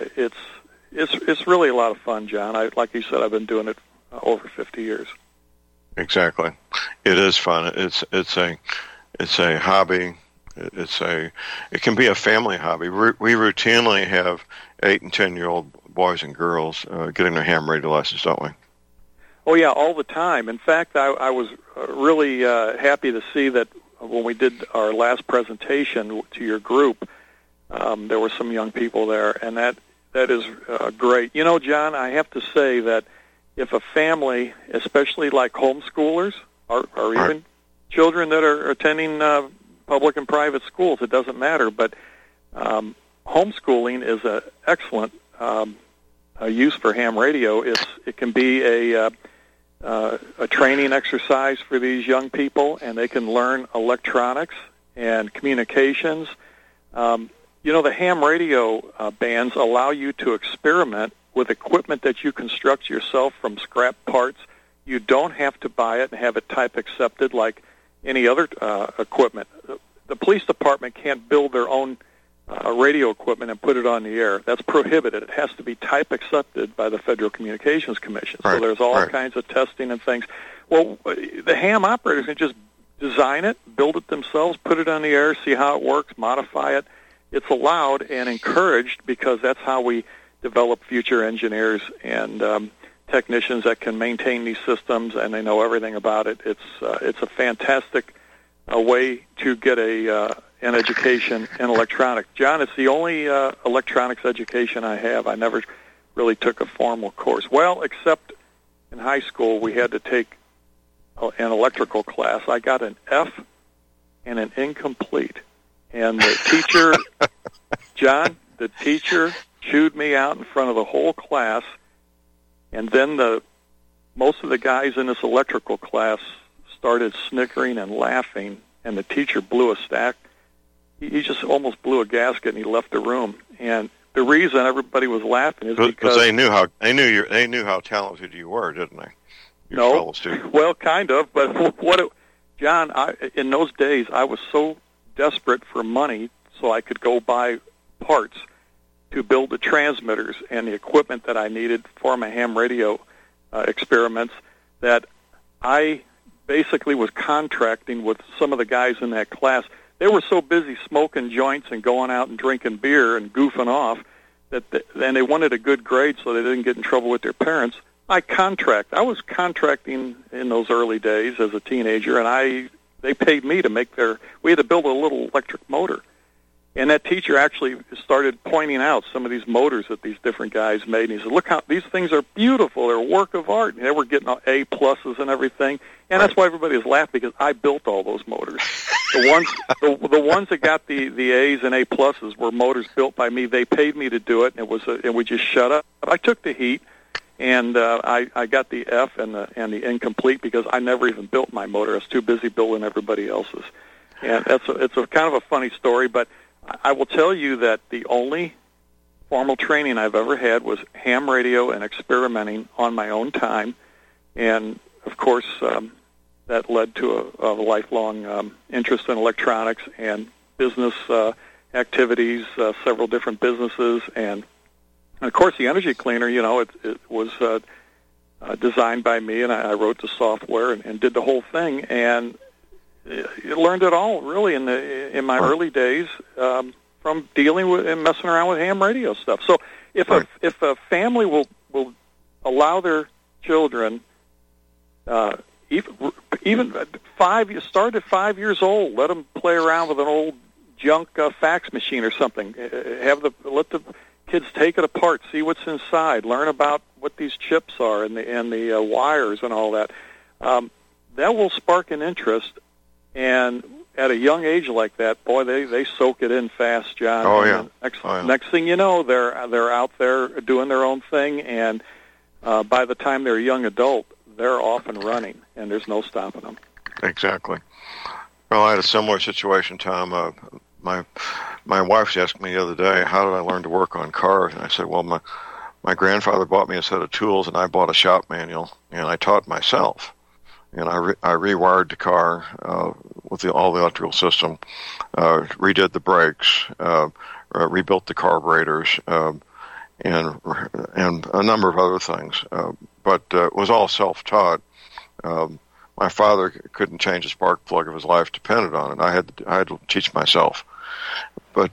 Speaker 3: It's really a lot of fun, John. Like you said, I've been doing it over 50 years.
Speaker 2: Exactly, it is fun. It's a hobby. It can be a family hobby. We routinely have 8 and 10-year-old boys and girls getting their ham radio lessons, don't we?
Speaker 3: Oh yeah, all the time. In fact, I was really happy to see that when we did our last presentation to your group, there were some young people there, and that is great. You know, John, I have to say that if a family, especially like homeschoolers or even children that are attending public and private schools, it doesn't matter, but homeschooling is an excellent use for ham radio. It can be a training exercise for these young people, and they can learn electronics and communications. You know, the ham radio bands allow you to experiment with equipment that you construct yourself from scrap parts. You don't have to buy it and have it type accepted like any other equipment. The police department can't build their own radio equipment and put it on the air. That's prohibited. It has to be type accepted by the Federal Communications Commission. So there's all kinds of testing and things. Well, the ham operators can just design it, build it themselves, put it on the air, see how it works, modify it. It's allowed and encouraged because that's how we develop future engineers and technicians that can maintain these systems, and they know everything about it. It's a fantastic way to get an education in electronics. John, it's the only electronics education I have. I never really took a formal course. Well, except in high school, we had to take an electrical class. I got an F and an incomplete. And the teacher, John, the teacher chewed me out in front of the whole class, and then most of the guys in this electrical class started snickering and laughing, and the teacher blew a stack. He just almost blew a gasket, and he left the room. And the reason everybody was laughing is because
Speaker 2: they knew how talented you were, didn't they?
Speaker 3: No, well, kind of. But John, in those days, I was so desperate for money so I could go buy parts to build the transmitters and the equipment that I needed for my ham radio experiments that I basically was contracting with some of the guys in that class. They were so busy smoking joints and going out and drinking beer and goofing off and they wanted a good grade so they didn't get in trouble with their parents. I was contracting in those early days as a teenager, and they paid me to we had to build a little electric motor. And that teacher actually started pointing out some of these motors that these different guys made. And he said, look how these things are beautiful. They're a work of art. And they were getting A pluses and everything. And that's why everybody was laughing, because I built all those motors. The ones that got the A's and A pluses were motors built by me. They paid me to do it, and we just shut up. I took the heat, and I got the F and the incomplete because I never even built my motor. I was too busy building everybody else's. And it's a kind of a funny story, but I will tell you that the only formal training I've ever had was ham radio and experimenting on my own time. And, of course, that led to a lifelong interest in electronics and business activities, several different businesses. And, of course, the energy cleaner, it was designed by me, and I wrote the software and did the whole thing. And learned it all really in my early days from dealing with and messing around with ham radio stuff. So if a family will allow their children even start at 5 years old, let them play around with an old junk fax machine or something. Let the kids take it apart, see what's inside, learn about what these chips are and the wires and all that. That will spark an interest. And at a young age like that, boy, they soak it in fast, John.
Speaker 2: Oh, yeah.
Speaker 3: Next thing you know, they're out there doing their own thing, and by the time they're a young adult, they're off and running, and there's no stopping them.
Speaker 2: Exactly. Well, I had a similar situation, Tom. My wife asked me the other day, how did I learn to work on cars? And I said, well, my grandfather bought me a set of tools, and I bought a shop manual, and I taught myself. And I rewired the car with all the electrical system, redid the brakes, rebuilt the carburetors, and a number of other things. But it was all self-taught. My father couldn't change a spark plug if his life depended on it. I had to teach myself. But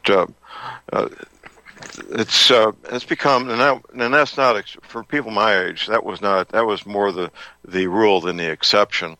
Speaker 2: it's become, and that's not for people my age. That was more the rule than the exception.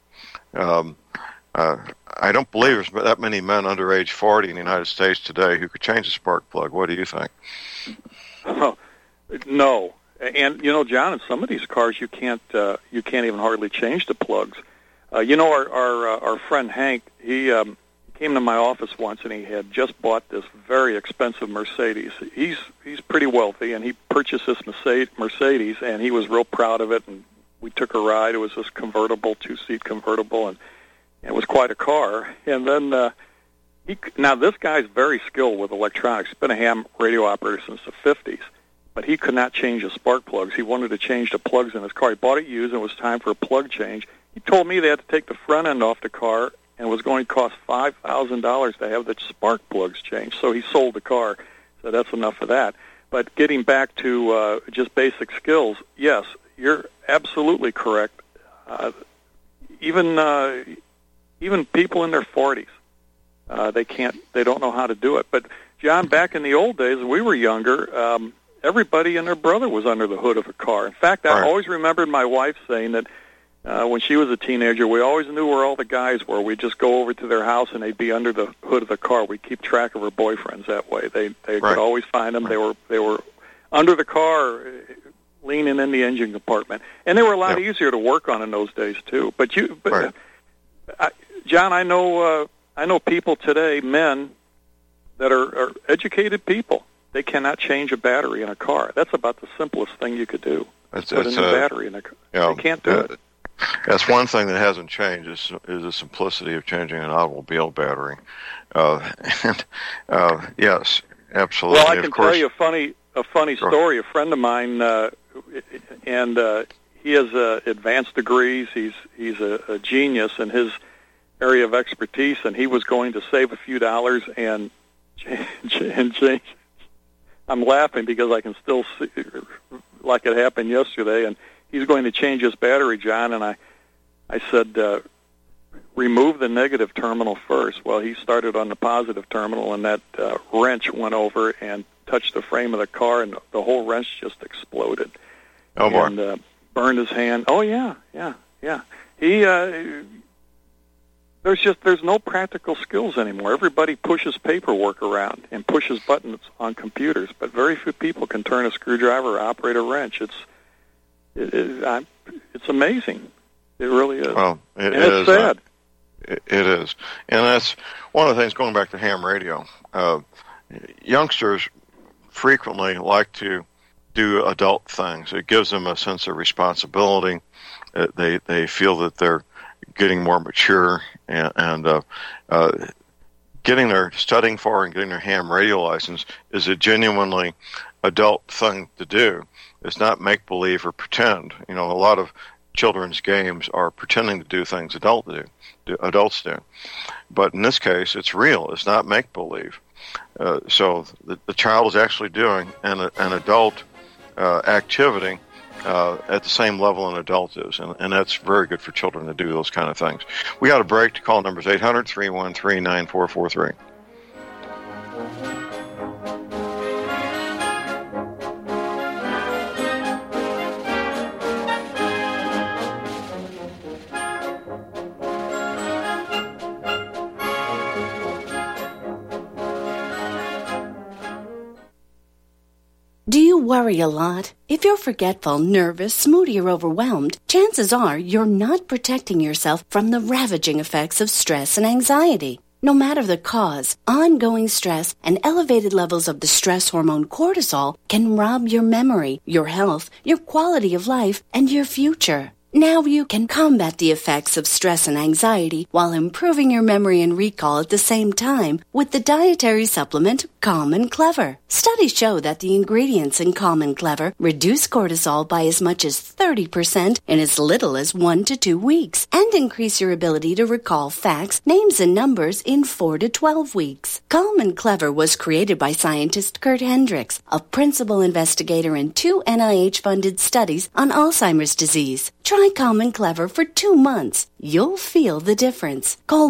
Speaker 2: I don't believe there's that many men under age 40 in the United States today who could change a spark plug. What do you think?
Speaker 3: Oh, no, and John, in some of these cars you can't even hardly change the plugs. Our friend Hank, he came to my office once, and he had just bought this very expensive Mercedes. He's pretty wealthy, and he purchased this Mercedes, and he was real proud of it. And we took a ride. It was this convertible, 2-seat convertible, and it was quite a car. And then now this guy's very skilled with electronics. He's been a ham radio operator since the 50s, but he could not change the spark plugs. He wanted to change the plugs in his car. He bought it used, and it was time for a plug change. He told me they had to take the front end off the car, and it was going to cost $5,000 to have the spark plugs changed. So he sold the car. So that's enough of that. But getting back to just basic skills, yes, you're absolutely correct. Even people in their 40s, they don't know how to do it. But John, back in the old days, when we were younger, everybody and their brother was under the hood of a car. In fact, I always remembered my wife saying that when she was a teenager, we always knew where all the guys were. We'd just go over to their house, and they'd be under the hood of the car. We'd keep track of her boyfriends that way. They could always find them. Right. They were under the car, leaning in the engine compartment, and they were a lot easier to work on in those days too. But John, I know people today, men that are educated people. They cannot change a battery in a car. That's about the simplest thing you could do. Put a new battery in a car. They can't do it.
Speaker 2: That's one thing that hasn't changed is the simplicity of changing an automobile battery. Yes, absolutely.
Speaker 3: Well, I can tell you a funny story. A friend of mine, and he has advanced degrees. He's a genius in his area of expertise, and he was going to save a few dollars and change. I'm laughing because I can still see like it happened yesterday, and he's going to change his battery, John, and I said, remove the negative terminal first. Well, he started on the positive terminal, and that wrench went over and touched the frame of the car, and the whole wrench just exploded.
Speaker 2: Oh, boy.
Speaker 3: And burned his hand. Oh, yeah. He There's no practical skills anymore. Everybody pushes paperwork around and pushes buttons on computers, but very few people can turn a screwdriver or operate a wrench. It's amazing. It really is.
Speaker 2: Well,
Speaker 3: it's sad.
Speaker 2: It is. And that's one of the things, going back to ham radio. Youngsters frequently like to do adult things. It gives them a sense of responsibility. They feel that they're getting more mature, and studying for and getting their ham radio license is a genuinely adult thing to do. It's not make-believe or pretend. A lot of children's games are pretending to do things adults do. But in this case, it's real. It's not make-believe. So the child is actually doing an adult activity at the same level an adult is, and that's very good for children to do those kind of things. We got a break. To call numbers 800-313-9443.
Speaker 11: Do you worry a lot? If you're forgetful, nervous, moody, or overwhelmed, chances are you're not protecting yourself from the ravaging effects of stress and anxiety. No matter the cause, ongoing stress and elevated levels of the stress hormone cortisol can rob your memory, your health, your quality of life, and your future. Now you can combat the effects of stress and anxiety while improving your memory and recall at the same time with the dietary supplement Calm and Clever. Studies show that the ingredients in Calm and Clever reduce cortisol by as much as 30% in as little as 1 to 2 weeks and increase your ability to recall facts, names, and numbers in 4 to 12 weeks. Calm and Clever was created by scientist Kurt Hendricks, a principal investigator in 2 NIH-funded studies on Alzheimer's disease. Try Calm and Clever for 2 months. You'll feel the difference. Call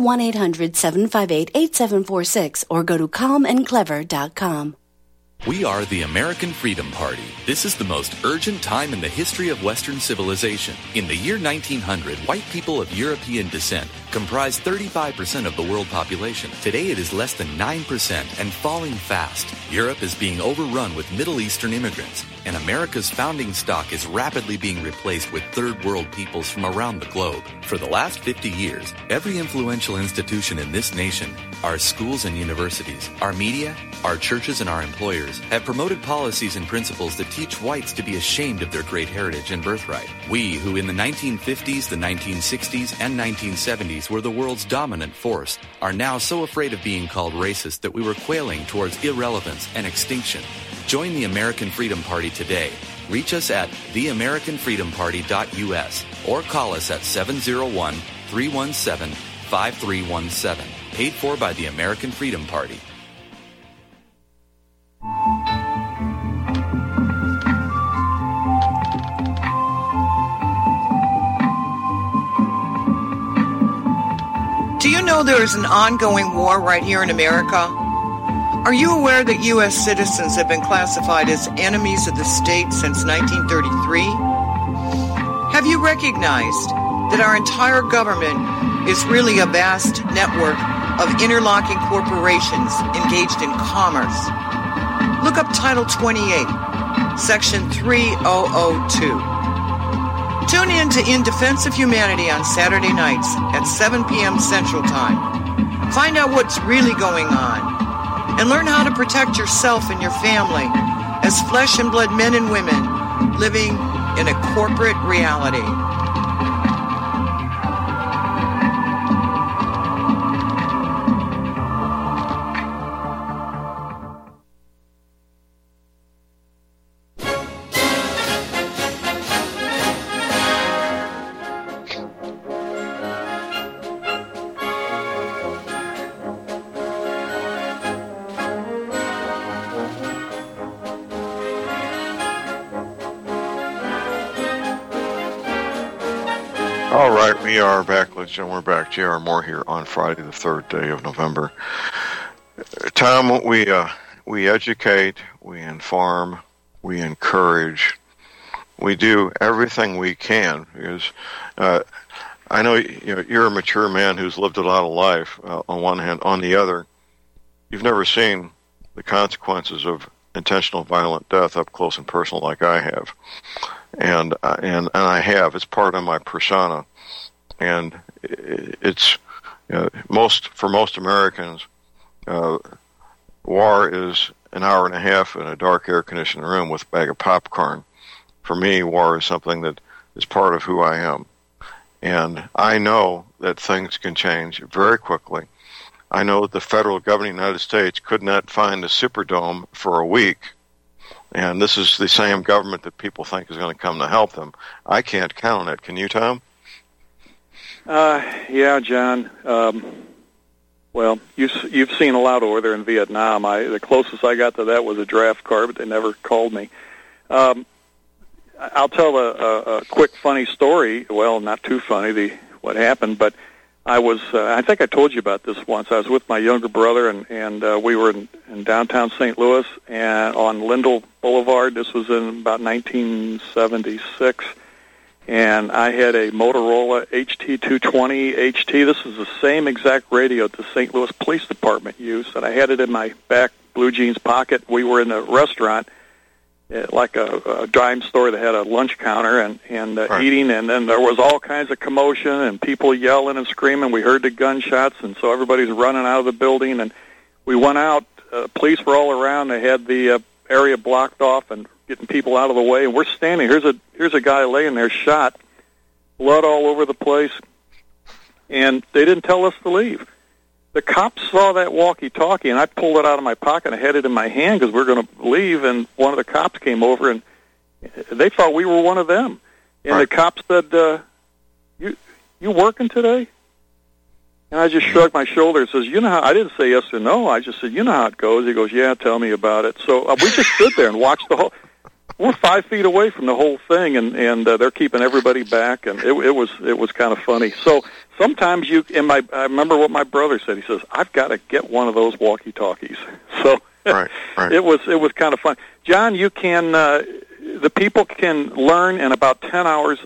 Speaker 11: 1-800-758-8746 or go to calmandclever.com.
Speaker 12: We are the American Freedom Party. This is the most urgent time in the history of Western civilization. In the year 1900, white people of European descent comprised 35% of the world population. Today it is less than 9% and falling fast. Europe is being overrun with Middle Eastern immigrants, and America's founding stock is rapidly being replaced with third world peoples from around the globe. For the last 50 years, every influential institution in this nation, our schools and universities, our media, our churches, and our employers have promoted policies and principles that teach whites to be ashamed of their great heritage and birthright. We, who in the 1950s, the 1960s, and 1970s were the world's dominant force, are now so afraid of being called racist that we were quailing towards irrelevance and extinction. Join the American Freedom Party today. Reach us at theamericanfreedomparty.us or call us at 701-317-5317. Paid for by the American Freedom Party.
Speaker 8: Do you know there is an ongoing war right here in America? Are you aware that U.S. citizens have been classified as enemies of the state since 1933? Have you recognized that our entire government is really a vast network of interlocking corporations engaged in commerce? Look up Title 28, Section 3002. Tune in to In Defense of Humanity on Saturday nights at 7 p.m. Central Time. Find out what's really going on and learn how to protect yourself and your family as flesh and blood men and women living in a corporate reality.
Speaker 2: All right, we are back, ladies and we're back. J.R. Moore here on Friday, the 3rd day of November. Tom, we educate, we inform, we encourage, we do everything we can because I know you're a mature man who's lived a lot of life on one hand. On the other, you've never seen the consequences of intentional violent death up close and personal like I have. And I have. It's part of my persona. And it's for most Americans, war is an hour and a half in a dark air-conditioned room with a bag of popcorn. For me, war is something that is part of who I am. And I know that things can change very quickly. I know that the federal government of the United States could not find a Superdome for a week. And this is the same government that people think is going to come to help them. I can't count on it. Can you, Tom?
Speaker 3: Yeah, John. Well, you've seen a lot over there in Vietnam. The closest I got to that was a draft car, but they never called me. I'll tell a quick funny story. Well, not too funny, what happened, but I think I told you about this once. I was with my younger brother, and we were in downtown St. Louis and on Lindell Boulevard. This was in about 1976, and I had a Motorola HT220 HT. This is the same exact radio that the St. Louis Police Department used, and I had it in my back blue jeans pocket. We were in a restaurant, like a dime store that had a lunch counter and right. Eating, and then there was all kinds of commotion and people yelling and screaming. We heard the gunshots, and so everybody's running out of the building, and we went out. Police were all around. They had the area blocked off and getting people out of the way, and we're standing. Here's a guy laying there shot, blood all over the place, and they didn't tell us to leave. The cops saw that walkie-talkie, and I pulled it out of my pocket and I had it in my hand because we were going to leave, and one of the cops came over, and they thought we were one of them. And the cops said, you working today? And I just shrugged my shoulders and says, I didn't say yes or no. I just said, you know how it goes. He goes, yeah, tell me about it. So we just stood there and watched the whole... We're 5 feet away from the whole thing, and they're keeping everybody back, and it was kind of funny. So sometimes I remember what my brother said. He says, I've got to get one of those walkie-talkies. So right. It was kind of fun. John, you can the people can learn in about 10 hours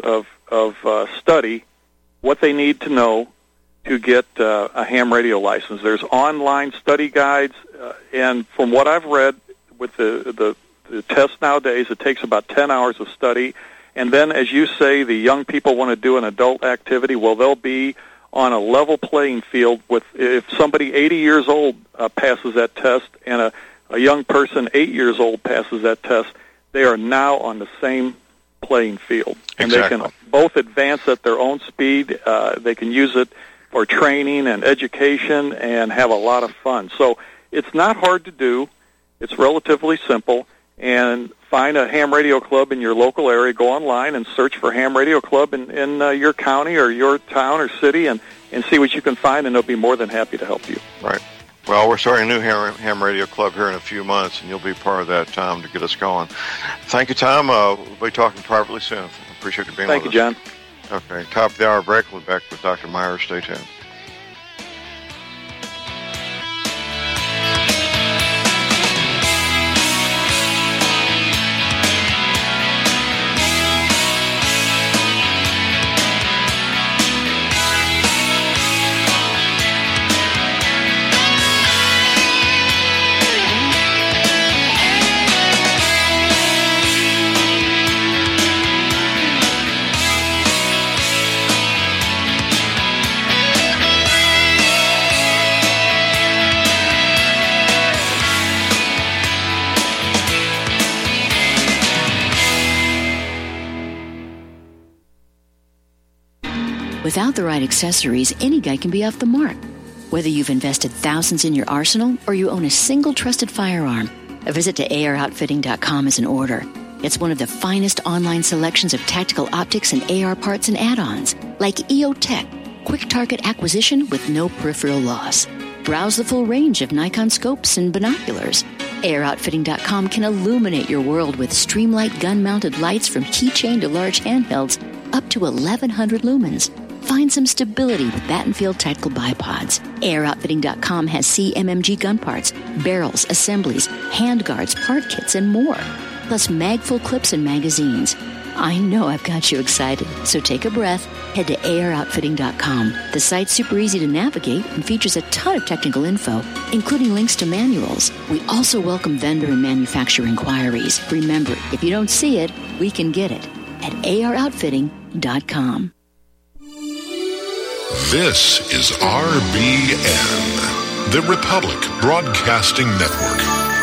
Speaker 3: of study what they need to know to get a ham radio license. There's online study guides, and from what I've read with the test nowadays, it takes about 10 hours of study. And then, as you say, the young people want to do an adult activity. Well, they'll be on a level playing field with if somebody 80 years old passes that test and a young person 8 years old passes that test, they are now on the same playing field. And Exactly. They can both advance at their own speed. They can use it for training and education and have a lot of fun. So it's not hard to do. It's relatively simple. And find a ham radio club in your local area. Go online and search for ham radio club in your county or your town or city and see what you can find, and they'll be more than happy to help you.
Speaker 2: Right. Well, we're starting a new ham radio club here in a few months, and you'll be part of that, Tom, to get us going. Thank you, Tom. We'll be talking privately soon. Appreciate you being with us.
Speaker 3: Thank you, John.
Speaker 2: Okay. Top of the hour break. We'll be back with Dr. Myers. Stay tuned.
Speaker 13: Without the right accessories, any guy can be off the mark. Whether you've invested thousands in your arsenal or you own a single trusted firearm, a visit to AROutfitting.com is in order. It's one of the finest online selections of tactical optics and AR parts and add-ons, like EOTech, quick target acquisition with no peripheral loss. Browse the full range of Nikon scopes and binoculars. AROutfitting.com can illuminate your world with Streamlight gun-mounted lights from keychain to large handhelds up to 1,100 lumens. Find some stability with Battenfield Tactical Bipods. AirOutfitting.com has CMMG gun parts, barrels, assemblies, handguards, part kits, and more. Plus mag-full clips and magazines. I know I've got you excited. So take a breath. Head to AROutfitting.com. The site's super easy to navigate and features a ton of technical info, including links to manuals. We also welcome vendor and manufacturer inquiries. Remember, if you don't see it, we can get it at AROutfitting.com.
Speaker 14: This is RBN, the Republic Broadcasting Network.